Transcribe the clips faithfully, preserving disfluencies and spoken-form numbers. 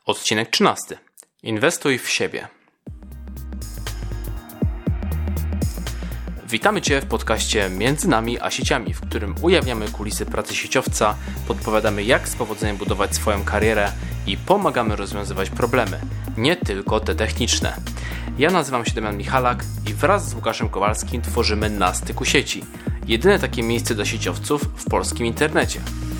Odcinek trzynasty. Inwestuj w siebie. Witamy Cię w podcaście Między nami a sieciami, w którym ujawniamy kulisy pracy sieciowca, podpowiadamy jak z powodzeniem budować swoją karierę i pomagamy rozwiązywać problemy, nie tylko te techniczne. Ja nazywam się Damian Michalak i wraz z Łukaszem Kowalskim tworzymy Na Styku Sieci. Jedyne takie miejsce dla sieciowców w polskim internecie.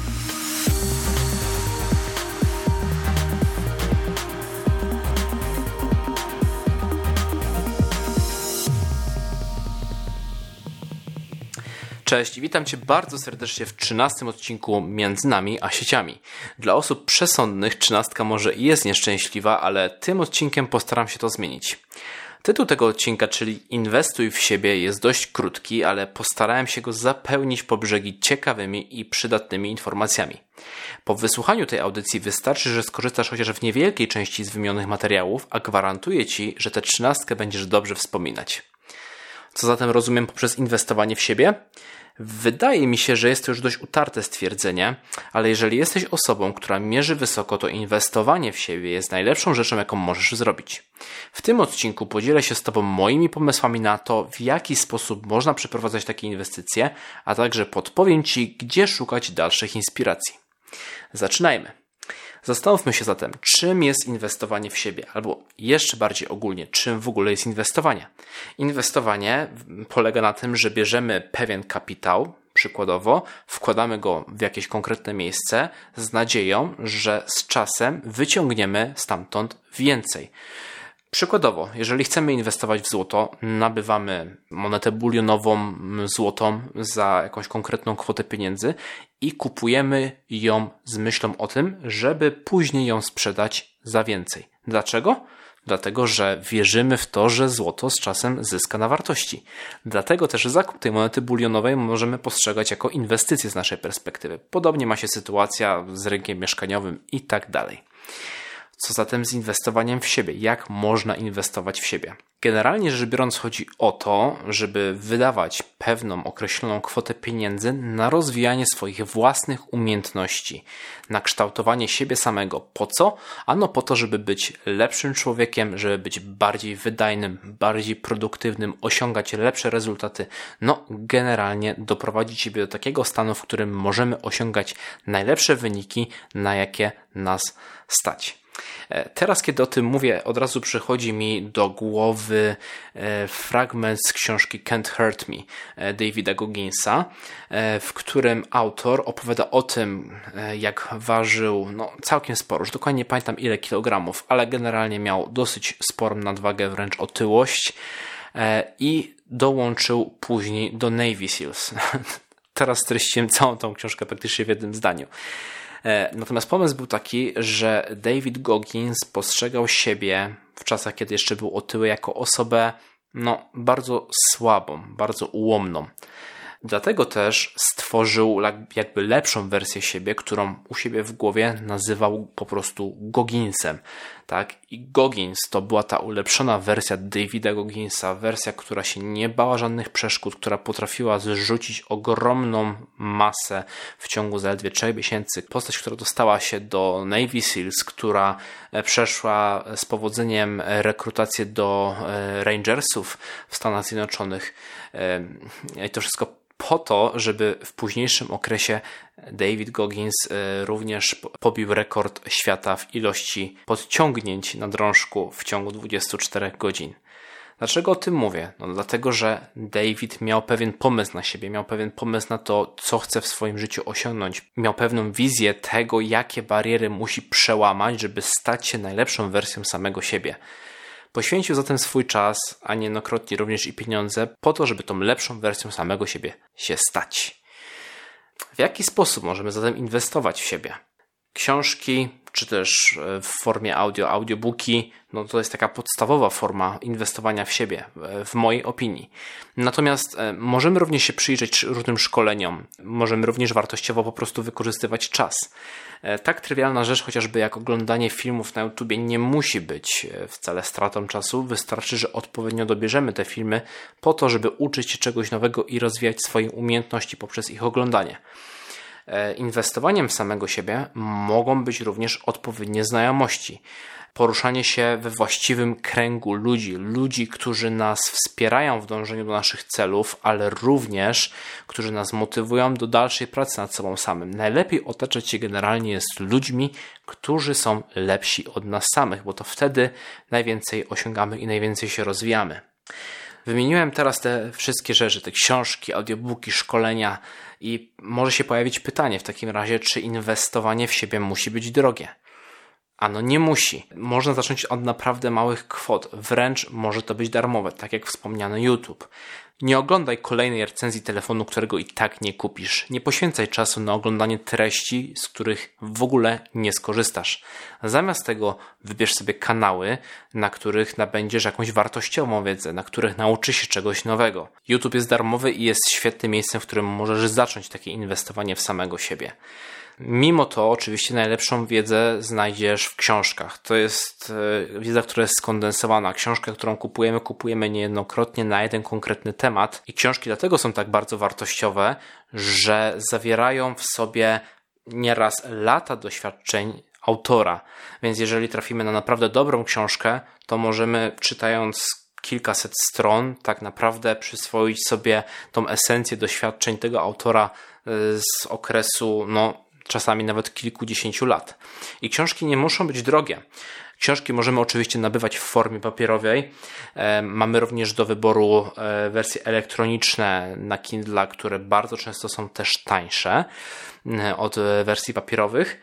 Cześć i witam Cię bardzo serdecznie w trzynastym odcinku Między nami a sieciami. Dla osób przesądnych trzynastka może i jest nieszczęśliwa, ale tym odcinkiem postaram się to zmienić. Tytuł tego odcinka, czyli Inwestuj w siebie, jest dość krótki, ale postarałem się go zapełnić po brzegi ciekawymi i przydatnymi informacjami. Po wysłuchaniu tej audycji wystarczy, że skorzystasz chociaż w niewielkiej części z wymienionych materiałów, a gwarantuję Ci, że tę trzynastkę będziesz dobrze wspominać. Co zatem rozumiem poprzez inwestowanie w siebie? Wydaje mi się, że jest to już dość utarte stwierdzenie, ale jeżeli jesteś osobą, która mierzy wysoko, to inwestowanie w siebie jest najlepszą rzeczą, jaką możesz zrobić. W tym odcinku podzielę się z Tobą moimi pomysłami na to, w jaki sposób można przeprowadzać takie inwestycje, a także podpowiem Ci, gdzie szukać dalszych inspiracji. Zaczynajmy. Zastanówmy się zatem, czym jest inwestowanie w siebie, albo jeszcze bardziej ogólnie, czym w ogóle jest inwestowanie. Inwestowanie polega na tym, że bierzemy pewien kapitał, przykładowo, wkładamy go w jakieś konkretne miejsce z nadzieją, że z czasem wyciągniemy stamtąd więcej. Przykładowo, jeżeli chcemy inwestować w złoto, nabywamy monetę bulionową złotą za jakąś konkretną kwotę pieniędzy i kupujemy ją z myślą o tym, żeby później ją sprzedać za więcej. Dlaczego? Dlatego, że wierzymy w to, że złoto z czasem zyska na wartości. Dlatego też zakup tej monety bulionowej możemy postrzegać jako inwestycję z naszej perspektywy. Podobnie ma się sytuacja z rynkiem mieszkaniowym i tak dalej. Co zatem z inwestowaniem w siebie? Jak można inwestować w siebie? Generalnie rzecz biorąc chodzi o to, żeby wydawać pewną określoną kwotę pieniędzy na rozwijanie swoich własnych umiejętności, na kształtowanie siebie samego. Po co? Ano po to, żeby być lepszym człowiekiem, żeby być bardziej wydajnym, bardziej produktywnym, osiągać lepsze rezultaty. No, generalnie doprowadzić siebie do takiego stanu, w którym możemy osiągać najlepsze wyniki, na jakie nas stać. Teraz, kiedy o tym mówię, od razu przychodzi mi do głowy fragment z książki Can't Hurt Me Davida Gogginsa, w którym autor opowiada o tym, jak ważył no, całkiem sporo, już dokładnie nie pamiętam ile kilogramów, ale generalnie miał dosyć sporą nadwagę, wręcz otyłość i dołączył później do Navy Seals. Teraz streściłem całą tą książkę praktycznie w jednym zdaniu. Natomiast pomysł był taki, że David Goggins postrzegał siebie w czasach, kiedy jeszcze był otyły, jako osobę no, bardzo słabą, bardzo ułomną. Dlatego też stworzył jakby lepszą wersję siebie, którą u siebie w głowie nazywał po prostu Gogginsem. Tak? I Goggins to była ta ulepszona wersja Davida Gogginsa, wersja, która się nie bała żadnych przeszkód, która potrafiła zrzucić ogromną masę w ciągu zaledwie trzech miesięcy. Postać, która dostała się do Navy Seals, która przeszła z powodzeniem rekrutację do Rangersów w Stanach Zjednoczonych. I to wszystko po to, żeby w późniejszym okresie David Goggins również pobił rekord świata w ilości podciągnięć na drążku w ciągu dwudziestu czterech godzin. Dlaczego o tym mówię? No dlatego, że David miał pewien pomysł na siebie, miał pewien pomysł na to, co chce w swoim życiu osiągnąć. Miał pewną wizję tego, jakie bariery musi przełamać, żeby stać się najlepszą wersją samego siebie. Poświęcił zatem swój czas, a niejednokrotnie również i pieniądze, po to, żeby tą lepszą wersją samego siebie się stać. W jaki sposób możemy zatem inwestować w siebie? Książki, czy też w formie audio, audiobooki, no to jest taka podstawowa forma inwestowania w siebie, w mojej opinii. Natomiast możemy również się przyjrzeć różnym szkoleniom, możemy również wartościowo po prostu wykorzystywać czas. Tak trywialna rzecz chociażby jak oglądanie filmów na YouTubie nie musi być wcale stratą czasu, wystarczy, że odpowiednio dobierzemy te filmy po to, żeby uczyć się czegoś nowego i rozwijać swoje umiejętności poprzez ich oglądanie. Inwestowaniem w samego siebie mogą być również odpowiednie znajomości. Poruszanie się we właściwym kręgu ludzi, ludzi, którzy nas wspierają w dążeniu do naszych celów, ale również, którzy nas motywują do dalszej pracy nad sobą samym. Najlepiej otaczać się generalnie jest ludźmi, którzy są lepsi od nas samych, bo to wtedy najwięcej osiągamy i najwięcej się rozwijamy. Wymieniłem teraz te wszystkie rzeczy, te książki, audiobooki, szkolenia i może się pojawić pytanie w takim razie, czy inwestowanie w siebie musi być drogie? Ano nie musi. Można zacząć od naprawdę małych kwot. Wręcz może to być darmowe, tak jak wspomniany YouTube. Nie oglądaj kolejnej recenzji telefonu, którego i tak nie kupisz. Nie poświęcaj czasu na oglądanie treści, z których w ogóle nie skorzystasz. Zamiast tego wybierz sobie kanały, na których nabędziesz jakąś wartościową wiedzę, na których nauczysz się czegoś nowego. YouTube jest darmowy i jest świetnym miejscem, w którym możesz zacząć takie inwestowanie w samego siebie. Mimo to oczywiście najlepszą wiedzę znajdziesz w książkach. To jest wiedza, która jest skondensowana. Książkę, którą kupujemy, kupujemy niejednokrotnie na jeden konkretny temat. I książki dlatego są tak bardzo wartościowe, że zawierają w sobie nieraz lata doświadczeń autora. Więc jeżeli trafimy na naprawdę dobrą książkę, to możemy, czytając kilkaset stron, tak naprawdę przyswoić sobie tą esencję doświadczeń tego autora z okresu, no, czasami nawet kilkudziesięciu lat. I książki nie muszą być drogie. Książki możemy oczywiście nabywać w formie papierowej. Mamy również do wyboru wersje elektroniczne na Kindle, które bardzo często są też tańsze od wersji papierowych.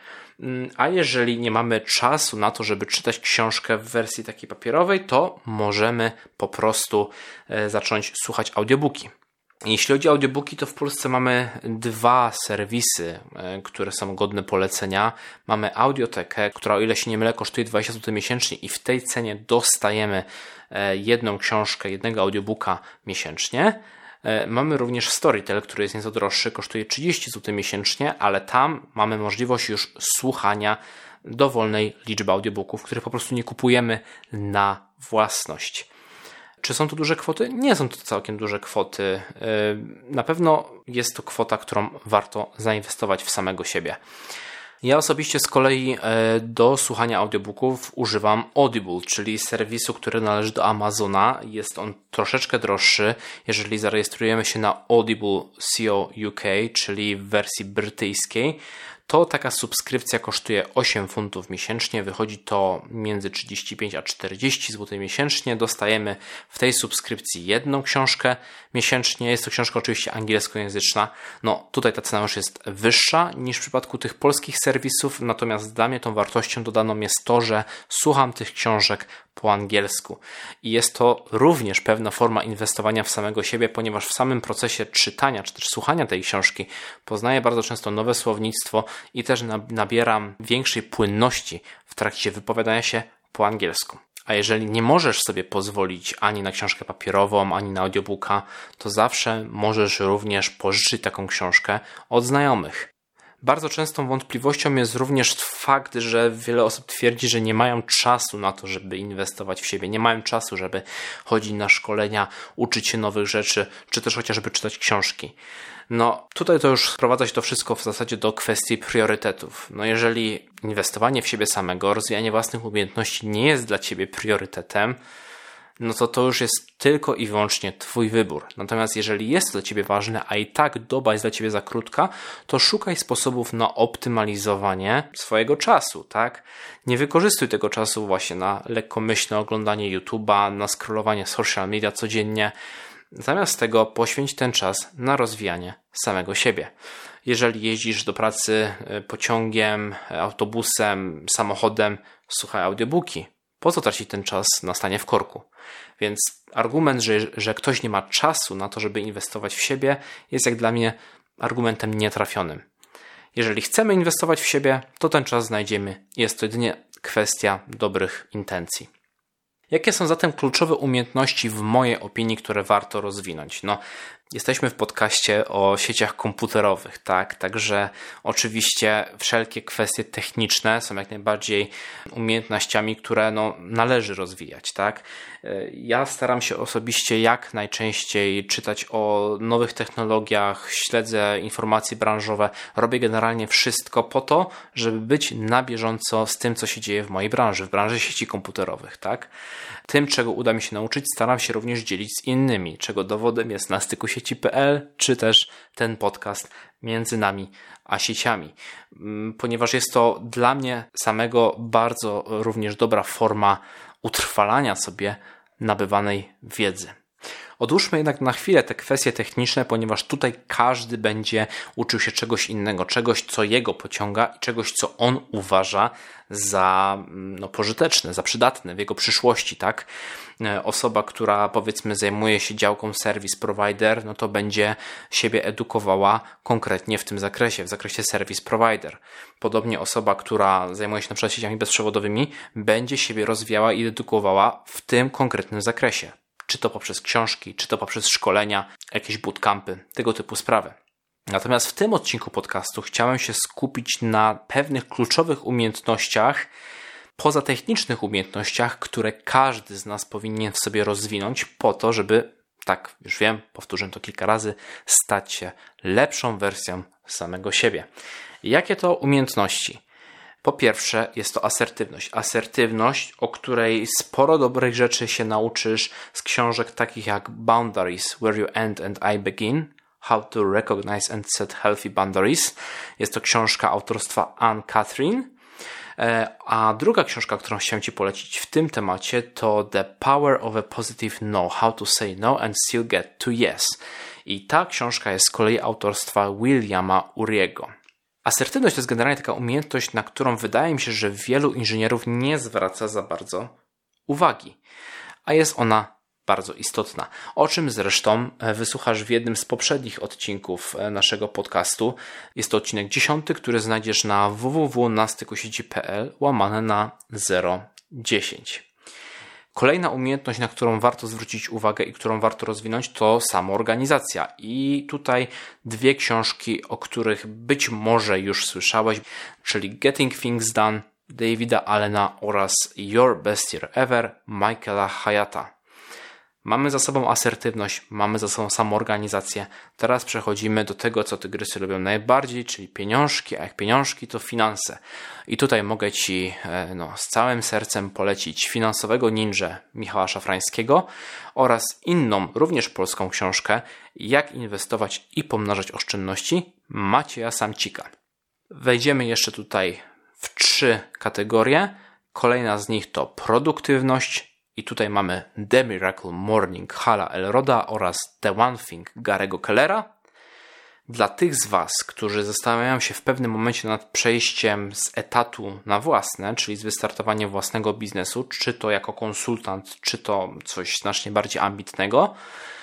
A jeżeli nie mamy czasu na to, żeby czytać książkę w wersji takiej papierowej, to możemy po prostu zacząć słuchać audiobooki. Jeśli chodzi o audiobooki, to w Polsce mamy dwa serwisy, które są godne polecenia. Mamy Audiotekę, która, o ile się nie mylę, kosztuje dwadzieścia złotych miesięcznie i w tej cenie dostajemy jedną książkę, jednego audiobooka miesięcznie. Mamy również Storytel, który jest nieco droższy, kosztuje trzydzieści złotych miesięcznie, ale tam mamy możliwość już słuchania dowolnej liczby audiobooków, których po prostu nie kupujemy na własność. Czy są to duże kwoty? Nie są to całkiem duże kwoty. Na pewno jest to kwota, którą warto zainwestować w samego siebie. Ja osobiście z kolei do słuchania audiobooków używam Audible, czyli serwisu, który należy do Amazona. Jest on troszeczkę droższy, jeżeli zarejestrujemy się na Audible co U K, czyli w wersji brytyjskiej. To taka subskrypcja kosztuje osiem funtów miesięcznie, wychodzi to między trzydzieści pięć a czterdzieści złotych miesięcznie. Dostajemy w tej subskrypcji jedną książkę miesięcznie. Jest to książka oczywiście angielskojęzyczna. No tutaj ta cena już jest wyższa niż w przypadku tych polskich serwisów, natomiast dla mnie tą wartością dodaną jest to, że słucham tych książek po angielsku. I jest to również pewna forma inwestowania w samego siebie, ponieważ w samym procesie czytania czy też słuchania tej książki poznaję bardzo często nowe słownictwo i też nabieram większej płynności w trakcie wypowiadania się po angielsku. A jeżeli nie możesz sobie pozwolić ani na książkę papierową, ani na audiobooka, to zawsze możesz również pożyczyć taką książkę od znajomych. Bardzo częstą wątpliwością jest również fakt, że wiele osób twierdzi, że nie mają czasu na to, żeby inwestować w siebie. Nie mają czasu, żeby chodzić na szkolenia, uczyć się nowych rzeczy, czy też chociażby czytać książki. No tutaj to już sprowadza się to wszystko w zasadzie do kwestii priorytetów. No jeżeli inwestowanie w siebie samego, rozwijanie własnych umiejętności nie jest dla Ciebie priorytetem, no to to już jest tylko i wyłącznie Twój wybór. Natomiast jeżeli jest to dla Ciebie ważne, a i tak doba jest dla Ciebie za krótka, to szukaj sposobów na optymalizowanie swojego czasu, tak? Nie wykorzystuj tego czasu właśnie na lekkomyślne oglądanie YouTube'a, na scrollowanie social media codziennie. Zamiast tego poświęć ten czas na rozwijanie samego siebie. Jeżeli jeździsz do pracy pociągiem, autobusem, samochodem, słuchaj audiobooki. Po co tracić ten czas na stanie w korku? Więc argument, że, że ktoś nie ma czasu na to, żeby inwestować w siebie, jest jak dla mnie argumentem nietrafionym. Jeżeli chcemy inwestować w siebie, to ten czas znajdziemy. Jest to jedynie kwestia dobrych intencji. Jakie są zatem kluczowe umiejętności w mojej opinii, które warto rozwinąć? No, Jesteśmy w podcaście o sieciach komputerowych, tak? Także oczywiście wszelkie kwestie techniczne są jak najbardziej umiejętnościami, które no, należy rozwijać, tak? Ja staram się osobiście jak najczęściej czytać o nowych technologiach, śledzę informacje branżowe, robię generalnie wszystko po to, żeby być na bieżąco z tym, co się dzieje w mojej branży, w branży sieci komputerowych, tak? Tym, czego uda mi się nauczyć, staram się również dzielić z innymi, czego dowodem jest na styku sieci kropka p l, czy też ten podcast Między nami a sieciami. Ponieważ jest to dla mnie samego bardzo również dobra forma utrwalania sobie nabywanej wiedzy. Odłóżmy jednak na chwilę te kwestie techniczne, ponieważ tutaj każdy będzie uczył się czegoś innego, czegoś, co jego pociąga i czegoś, co on uważa za no, pożyteczne, za przydatne w jego przyszłości, tak? Osoba, która powiedzmy zajmuje się działką service provider, no to będzie siebie edukowała konkretnie w tym zakresie, w zakresie service provider. Podobnie osoba, która zajmuje się na przykład sieciami bezprzewodowymi, będzie siebie rozwijała i edukowała w tym konkretnym zakresie. Czy to poprzez książki, czy to poprzez szkolenia, jakieś bootcampy, tego typu sprawy. Natomiast w tym odcinku podcastu chciałem się skupić na pewnych kluczowych umiejętnościach, pozatechnicznych umiejętnościach, które każdy z nas powinien w sobie rozwinąć po to, żeby, tak już wiem, powtórzę to kilka razy, stać się lepszą wersją samego siebie. Jakie to umiejętności? Po pierwsze jest to asertywność. Asertywność, o której sporo dobrych rzeczy się nauczysz z książek takich jak Boundaries, Where You End and I Begin, How to Recognize and Set Healthy Boundaries. Jest to książka autorstwa Anne Catherine. A druga książka, którą chciałem Ci polecić w tym temacie, to The Power of a Positive No, How to Say No and Still Get to Yes. I ta książka jest z kolei autorstwa Williama Ury'ego. Asertywność to jest generalnie taka umiejętność, na którą wydaje mi się, że wielu inżynierów nie zwraca za bardzo uwagi, a jest ona bardzo istotna. O czym zresztą wysłuchasz w jednym z poprzednich odcinków naszego podcastu. Jest to odcinek dziesiąty, który znajdziesz na w w w kropka na styku sieci kropka p l łamane na zero dziesięć. Kolejna umiejętność, na którą warto zwrócić uwagę i którą warto rozwinąć, to samoorganizacja. I tutaj dwie książki, o których być może już słyszałeś, czyli Getting Things Done Davida Allena oraz Your Best Year Ever Michaela Hyatta. Mamy za sobą asertywność, mamy za sobą samoorganizację. Teraz przechodzimy do tego, co tygrysy lubią najbardziej, czyli pieniążki, a jak pieniążki to finanse. I tutaj mogę Ci no, z całym sercem polecić Finansowego Ninja Michała Szafrańskiego oraz inną, również polską książkę Jak inwestować i pomnażać oszczędności Macieja Samcika. Wejdziemy jeszcze tutaj w trzy kategorie. Kolejna z nich to produktywność. I tutaj mamy The Miracle Morning Hala Elroda oraz The One Thing Garego Kellera. Dla tych z Was, którzy zastanawiają się w pewnym momencie nad przejściem z etatu na własne, czyli z wystartowaniem własnego biznesu, czy to jako konsultant, czy to coś znacznie bardziej ambitnego,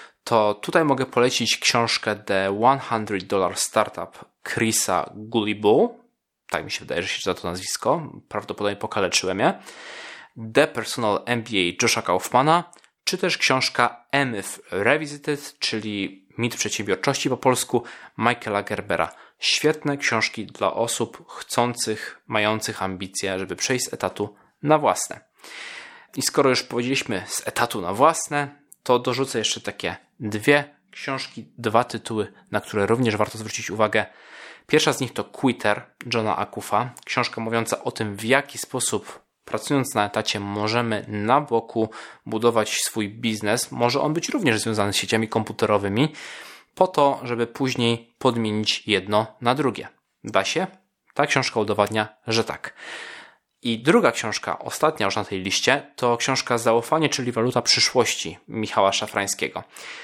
to tutaj mogę polecić książkę The sto Dollar Startup Chrisa Guillebeau. Tak mi się wydaje, że się czyta to nazwisko. Prawdopodobnie pokaleczyłem je. The Personal M B A Josha Kaufmana, czy też książka E-Myth Revisited, czyli Mit przedsiębiorczości po polsku, Michaela Gerbera. Świetne książki dla osób chcących, mających ambicje, żeby przejść z etatu na własne. I skoro już powiedzieliśmy z etatu na własne, to dorzucę jeszcze takie dwie książki, dwa tytuły, na które również warto zwrócić uwagę. Pierwsza z nich to Quitter Johna Acuffa, książka mówiąca o tym, w jaki sposób pracując na etacie możemy na boku budować swój biznes. Może on być również związany z sieciami komputerowymi po to, żeby później podmienić jedno na drugie. Da się? Ta książka udowadnia, że tak. I druga książka, ostatnia już na tej liście, to książka Zaufanie, czyli waluta przyszłości Michała Szafrańskiego.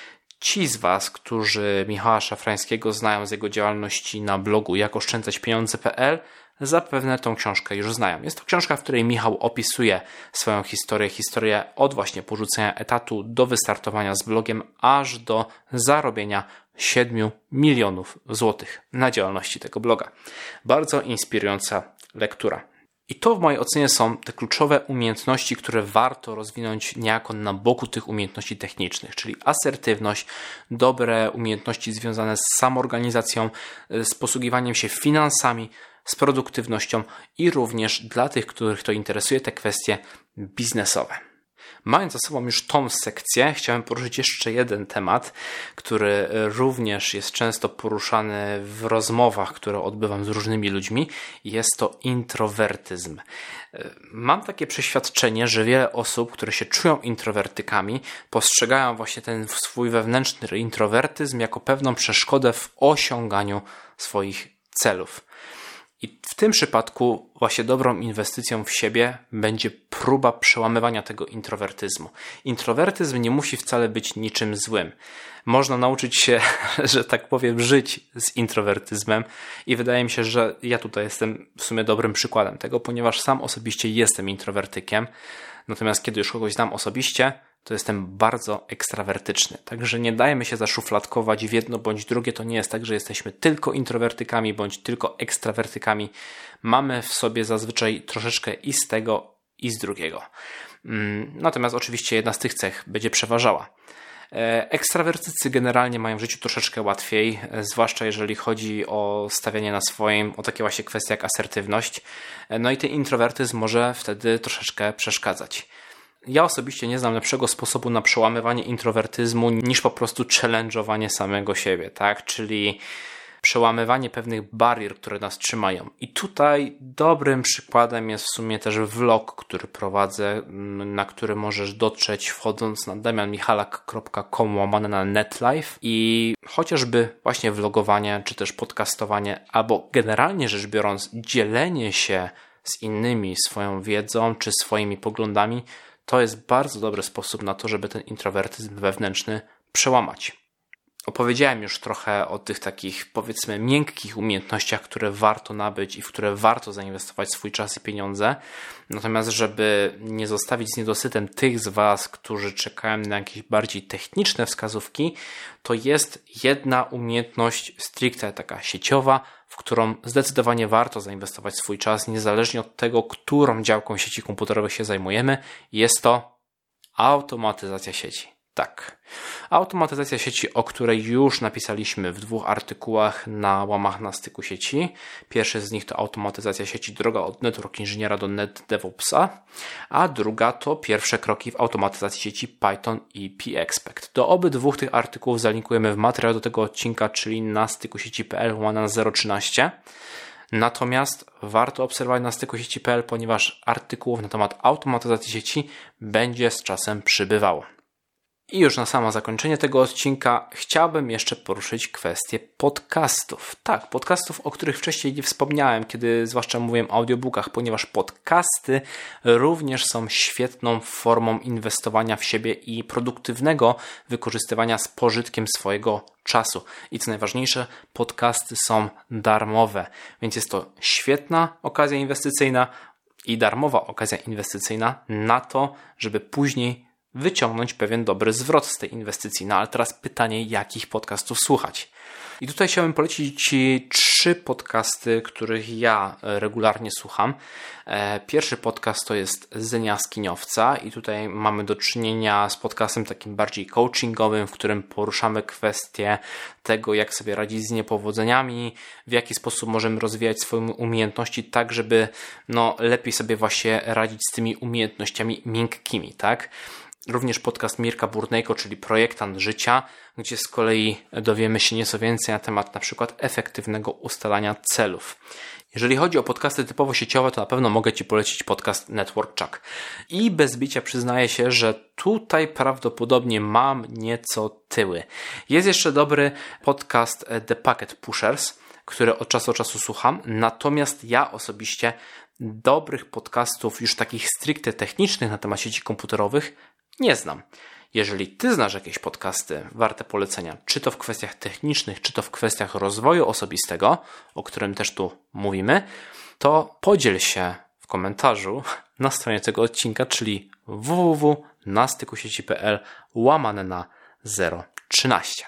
Ci z Was, którzy Michała Szafrańskiego znają z jego działalności na blogu jak oszczędzać pieniądze kropka p l, zapewne tą książkę już znają. Jest to książka, w której Michał opisuje swoją historię, historię od właśnie porzucenia etatu do wystartowania z blogiem, aż do zarobienia siedmiu milionów złotych na działalności tego bloga. Bardzo inspirująca lektura. I to w mojej ocenie są te kluczowe umiejętności, które warto rozwinąć niejako na boku tych umiejętności technicznych, czyli asertywność, dobre umiejętności związane z samoorganizacją, z posługiwaniem się finansami, z produktywnością i również dla tych, których to interesuje, te kwestie biznesowe. Mając za sobą już tą sekcję, chciałem poruszyć jeszcze jeden temat, który również jest często poruszany w rozmowach, które odbywam z różnymi ludźmi. Jest to introwertyzm. Mam takie przeświadczenie, że wiele osób, które się czują introwertykami, postrzegają właśnie ten swój wewnętrzny introwertyzm jako pewną przeszkodę w osiąganiu swoich celów. I w tym przypadku właśnie dobrą inwestycją w siebie będzie próba przełamywania tego introwertyzmu. Introwertyzm nie musi wcale być niczym złym. Można nauczyć się, że tak powiem, żyć z introwertyzmem i wydaje mi się, że ja tutaj jestem w sumie dobrym przykładem tego, ponieważ sam osobiście jestem introwertykiem. Natomiast kiedy już kogoś znam osobiście, to jestem bardzo ekstrawertyczny. Także nie dajemy się zaszufladkować w jedno bądź drugie. To nie jest tak, że jesteśmy tylko introwertykami bądź tylko ekstrawertykami. Mamy w sobie zazwyczaj troszeczkę i z tego, i z drugiego. Natomiast oczywiście jedna z tych cech będzie przeważała. Ekstrawertycy generalnie mają w życiu troszeczkę łatwiej, zwłaszcza jeżeli chodzi o stawianie na swoim, o takie właśnie kwestie jak asertywność. No i ten introwertyzm może wtedy troszeczkę przeszkadzać. Ja osobiście nie znam lepszego sposobu na przełamywanie introwertyzmu niż po prostu challenge'owanie samego siebie, tak? Czyli przełamywanie pewnych barier, które nas trzymają. I tutaj dobrym przykładem jest w sumie też vlog, który prowadzę, na który możesz dotrzeć wchodząc na damian michalak kropka com łamane na netlife i chociażby właśnie vlogowanie, czy też podcastowanie, albo generalnie rzecz biorąc dzielenie się z innymi swoją wiedzą, czy swoimi poglądami, to jest bardzo dobry sposób na to, żeby ten introwertyzm wewnętrzny przełamać. Opowiedziałem już trochę o tych takich, powiedzmy, miękkich umiejętnościach, które warto nabyć i w które warto zainwestować swój czas i pieniądze. Natomiast żeby nie zostawić z niedosytem tych z Was, którzy czekają na jakieś bardziej techniczne wskazówki, to jest jedna umiejętność stricte taka sieciowa, w którą zdecydowanie warto zainwestować swój czas, niezależnie od tego, którą działką sieci komputerowych się zajmujemy. Jest to automatyzacja sieci. Tak. Automatyzacja sieci, o której już napisaliśmy w dwóch artykułach na łamach na styku sieci. Pierwszy z nich to automatyzacja sieci, droga od network inżyniera do net devopsa, a druga to pierwsze kroki w automatyzacji sieci Python i pexpect. Do obydwu tych artykułów zalinkujemy w materiał do tego odcinka, czyli na styku sieci.pl łamane na zero trzynaście. Natomiast warto obserwować na styku sieci.pl, ponieważ artykułów na temat automatyzacji sieci będzie z czasem przybywało. I już na samo zakończenie tego odcinka chciałbym jeszcze poruszyć kwestię podcastów. Tak, podcastów, o których wcześniej nie wspomniałem, kiedy zwłaszcza mówiłem o audiobookach, ponieważ podcasty również są świetną formą inwestowania w siebie i produktywnego wykorzystywania z pożytkiem swojego czasu. I co najważniejsze, podcasty są darmowe, więc jest to świetna okazja inwestycyjna i darmowa okazja inwestycyjna na to, żeby później wyciągnąć pewien dobry zwrot z tej inwestycji. No ale teraz pytanie, jakich podcastów słuchać? I tutaj chciałbym polecić Ci trzy podcasty, których ja regularnie słucham. Pierwszy podcast to jest Zen Jaskiniowca i tutaj mamy do czynienia z podcastem takim bardziej coachingowym, w którym poruszamy kwestię tego, jak sobie radzić z niepowodzeniami, w jaki sposób możemy rozwijać swoje umiejętności tak, żeby no, lepiej sobie właśnie radzić z tymi umiejętnościami miękkimi, tak? Również podcast Mirka Burnejko, czyli Projektant Życia, gdzie z kolei dowiemy się nieco więcej na temat na przykład efektywnego ustalania celów. Jeżeli chodzi o podcasty typowo sieciowe, to na pewno mogę Ci polecić podcast Network Chuck. I bez bicia przyznaję się, że tutaj prawdopodobnie mam nieco tyły. Jest jeszcze dobry podcast The Packet Pushers, który od czasu do czasu słucham, natomiast ja osobiście dobrych podcastów już takich stricte technicznych na temat sieci komputerowych nie znam. Jeżeli Ty znasz jakieś podcasty warte polecenia, czy to w kwestiach technicznych, czy to w kwestiach rozwoju osobistego, o którym też tu mówimy, to podziel się w komentarzu na stronie tego odcinka, czyli w w w kropka na styku sieci.pl łamane na zero trzynaście.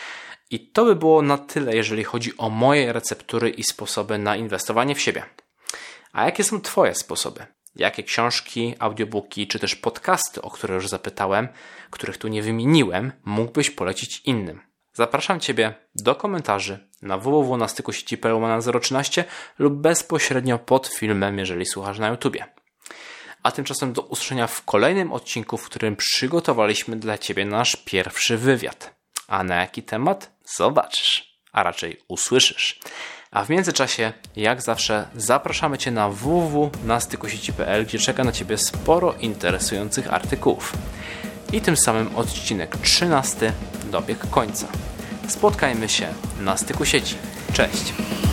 I to by było na tyle, jeżeli chodzi o moje receptury i sposoby na inwestowanie w siebie. A jakie są Twoje sposoby? Jakie książki, audiobooki czy też podcasty, o które już zapytałem, których tu nie wymieniłem, mógłbyś polecić innym? Zapraszam Ciebie do komentarzy na w w w kropka na styku sieci kropka p l łamane zero trzynaście lub bezpośrednio pod filmem, jeżeli słuchasz na YouTubie. A tymczasem do usłyszenia w kolejnym odcinku, w którym przygotowaliśmy dla Ciebie nasz pierwszy wywiad. A na jaki temat? Zobaczysz, a raczej usłyszysz. A w międzyczasie, jak zawsze, zapraszamy Cię na w w w kropka na styku sieci kropka p l, gdzie czeka na Ciebie sporo interesujących artykułów. I tym samym odcinek trzynasty dobiegł końca. Spotkajmy się na styku sieci. Cześć!